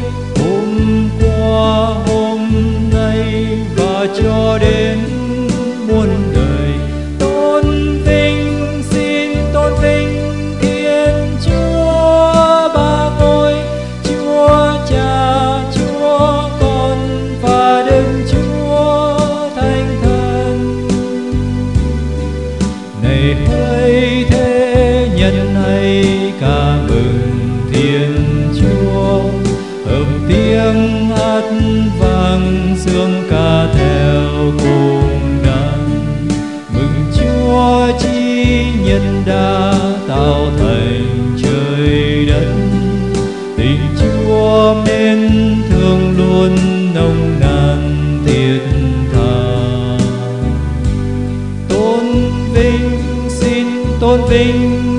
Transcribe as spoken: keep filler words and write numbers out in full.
hôm qua hôm nay và cho đến muôn đời. Tôn vinh xin tôn vinh Thiên Chúa Ba Ngôi, Chúa Cha, Chúa Con và Đức Chúa Thánh Thần. Này hỡi thế nhân hãy ca mừng Thiên Chúa, hợp tiếng hát vang sướng ca theo cùng đàn. Mừng Chúa chi nhân đã tạo thành trời đất, tình Chúa mến thương luôn nồng nàn thiết tha. Tôn vinh xin tôn vinh